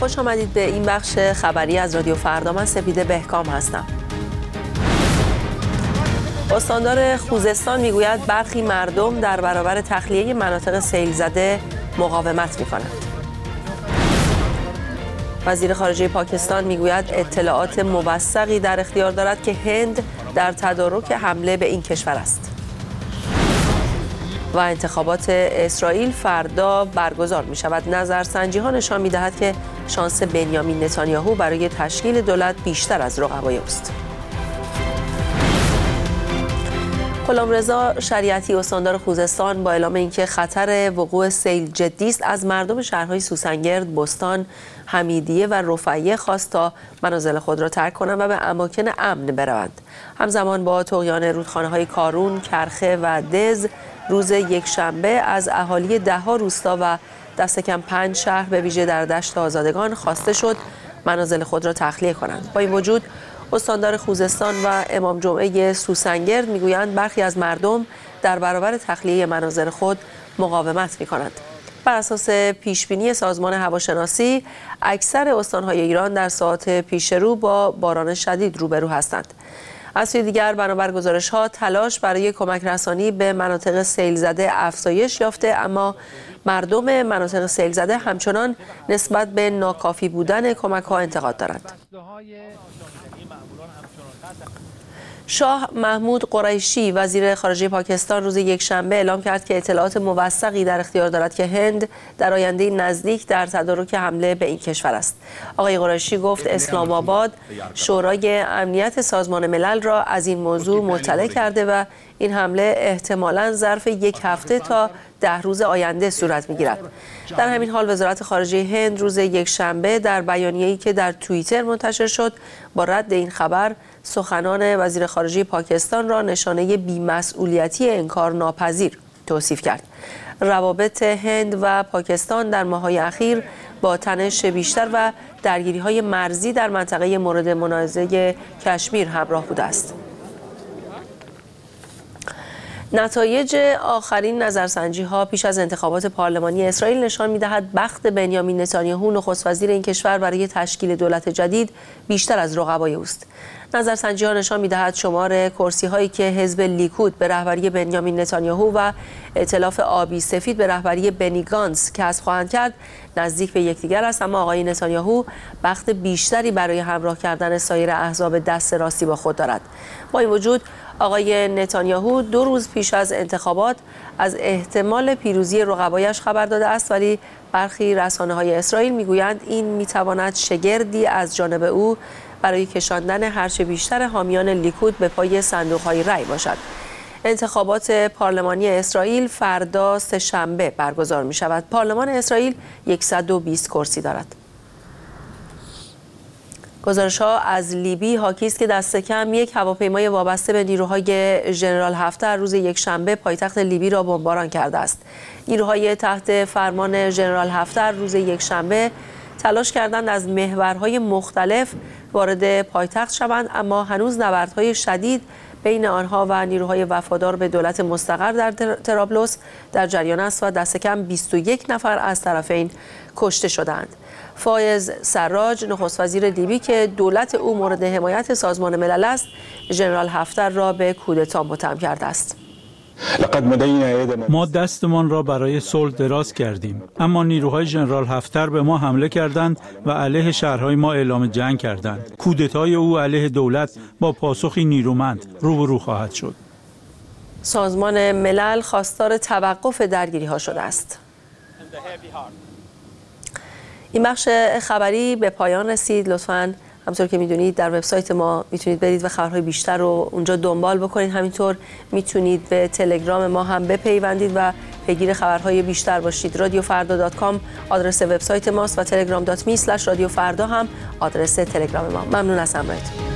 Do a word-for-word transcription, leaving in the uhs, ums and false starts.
خوش آمدید به این بخش خبری از رادیو فردا. من سپیده بهکام هستم. استاندار خوزستان میگوید برخی مردم در برابر تخلیه مناطق سیل زده مقاومت می‌کنند. وزیر خارجه پاکستان میگوید اطلاعات موثقی در اختیار دارد که هند در تدارک حمله به این کشور است. و انتخابات اسرائیل فردا برگزار می شود. نظرسنجی ها نشان می دهد که شانس بنیامین نتانیاهو برای تشکیل دولت بیشتر از رقبای اوست. غلامرضا شریعتی استاندار خوزستان با اعلام اینکه خطر وقوع سیل جدی است از مردم شهرهای سوسنگرد، بستان، حمیدیه و رفیع خواست تا منازل خود را ترک کنند و به اماکن امن بروند. همزمان با طغیان رودخانه‌های کارون، کرخه و دز روز یکشنبه از اهالی ده‌ها روستا و دست کم پنج شهر به ویژه در دشت آزادگان خواسته شد منازل خود را تخلیه کنند. با این وجود استاندار خوزستان و امام جمعه سوسنگرد میگویند برخی از مردم در برابر تخلیه منازل خود مقاومت می‌کنند. بر اساس پیشبینی سازمان هواشناسی اکثر استان‌های ایران در ساعات پیش رو با باران شدید روبرو هستند. از سوی دیگر بنابر گزارش‌ها تلاش برای کمک رسانی به مناطق سیل زده افزایش یافته، اما مردم مناطق سیل زده همچنان نسبت به ناکافی بودن کمک‌ها انتقاد دارند. شاه محمود قریشی وزیر خارجه پاکستان روز یکشنبه اعلام کرد که اطلاعات موثقی در اختیار دارد که هند در آینده نزدیک در تدارک حمله به این کشور است. آقای قریشی گفت اسلام آباد شورای امنیت سازمان ملل را از این موضوع مطلع کرده و این حمله احتمالاً ظرف یک هفته تا ده روز آینده صورت می‌گیرد. در همین حال وزارت خارجه هند روز یکشنبه در بیانیه‌ای که در توییتر منتشر شد با رد این خبر سخنان وزیر خارجه پاکستان را نشانه بی‌مسئولیتی انکارناپذیر توصیف کرد. روابط هند و پاکستان در ماه‌های اخیر با تنش بیشتر و درگیری‌های مرزی در منطقه مورد منازعه کشمیر همراه بوده است. نتایج آخرین نظرسنجی ها پیش از انتخابات پارلمانی اسرائیل نشان می‌دهد بخت بنیامین نتانیاهو نخست وزیر این کشور برای تشکیل دولت جدید بیشتر از رقبای اوست. نظرسنجی ها نشان می‌دهد شمار کرسی هایی که حزب لیکود به رهبری بنیامین نتانیاهو و ائتلاف آبی سفید به رهبری بنی گانتز کسب خواهند کرد نزدیک به یکدیگر است، اما آقای نتانیاهو بخت بیشتری برای همراه کردن سایر احزاب دست راستی با خود دارد. با این وجود آقای نتانیاهو دو روز پیش از انتخابات از احتمال پیروزی رقبایش خبر داده است، ولی برخی رسانه‌های اسرائیل میگویند این میتواند شگردی از جانب او برای کشاندن هرچه بیشتر حامیان لیکود به پای صندوق‌های رای باشد. انتخابات پارلمانی اسرائیل فردا سه‌شنبه برگزار می شود. پارلمان اسرائیل صد و بیست کرسی دارد. گزارش‌ها از لیبی حاکی است که دست کم یک هواپیمای وابسته به نیروهای ژنرال حفتر روز یکشنبه پایتخت لیبی را بمباران کرده است. نیروهای تحت فرمان ژنرال حفتر روز یکشنبه تلاش کردند از محورهای مختلف وارد پایتخت شوند، اما هنوز نبردهای شدید بین آنها و نیروهای وفادار به دولت مستقر در طرابلس در جریان است و دست کم بیست و یک نفر از طرفین کشته شدند. فایز سراج نخست وزیر لیبی که دولت او مورد حمایت سازمان ملل است، ژنرال حفتر را به کودتا متهم کرده است. ما دستمان را برای صلح دراز کردیم، اما نیروهای ژنرال حفتر به ما حمله کردند و علیه شهرهای ما اعلام جنگ کردند. کودتای او علیه دولت با پاسخی نیرومند روبرو خواهد شد. سازمان ملل خواستار توقف درگیری ها شده است. این بخش خبری به پایان رسید. لطفاً همطور که میدونید در وبسایت ما میتونید برید و خبرهای بیشتر رو اونجا دنبال بکنید. همینطور میتونید به تلگرام ما هم بپیوندید و پیگیر خبرهای بیشتر باشید. رادیو فردا دات کام آدرس وبسایت ماست و تلگرام دات می اسلش رادیو فردا هم آدرس تلگرام ما. ممنون از همراهیتون.